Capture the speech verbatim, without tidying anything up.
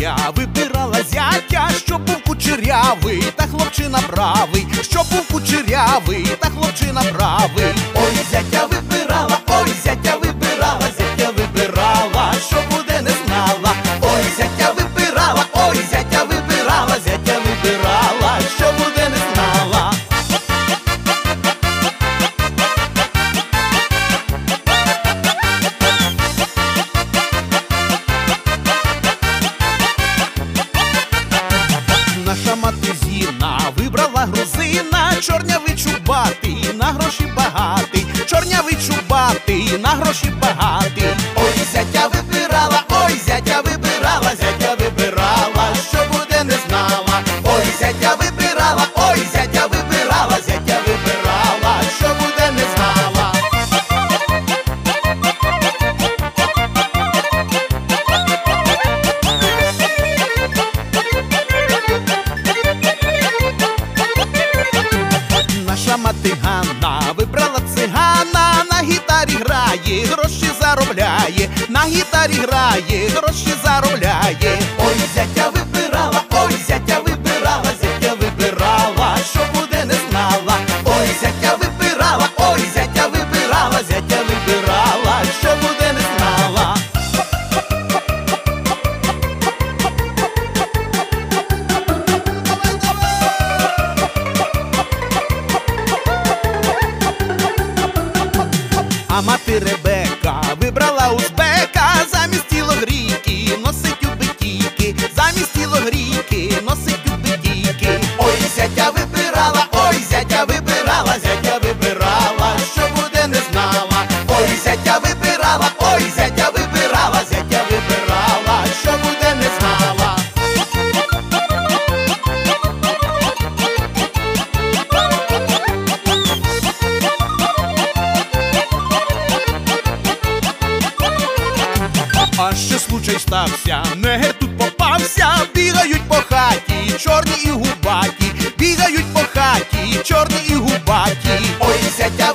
зятя, вибирала зятя, що був кучерявий та хлопчина бравий, що був кучерявий та хлопчина бравий. Ой, зятя вибирала, ой, зятя вибирала, зятя вибирала, що буде не знала. Ой, зятя вибирала, ой, зятя вибирала, зятя вибирала, що буде не знала. Наша мати Зіна вибрала грузина, чорнявий чубатий, на гроші багатий, чорнявий чубатий, на гроші багатий. Ой, зятя вибирала, ой, зятя вибирала, зятя вибирала, що буде не знала. Ой, зятя вибирала, ой, зятя вибирала, зятя вибирала, що буде не знала. Наша мати Ганна вибрала цигана, на гітарі грає, гроші заробляє, на гітарі грає, гроші заробляє. Ой, зятя вибирала, ой, зятя вибирала, зятя вибирала, що буде не знала. Ой, зятя вибирала, ой, зятя вибирала, зятя вибирала, що буде не знала. А мати Ребека вибрала узбека, замість тілогрійки носить у битійки, замість тілогрійки носить у битійки. Ой, зятя вибирала, ой, зятя вибирала, зятя вибирала, що буде не знала. Ой, зятя вибирала, ой, зятя вибирала, зятя вибирала, що буде не знала. А ще случай стався, негр тут попався, бігають по хаті, чорні і губаті, бігають по хаті, чорні і губаті. Ой, зятя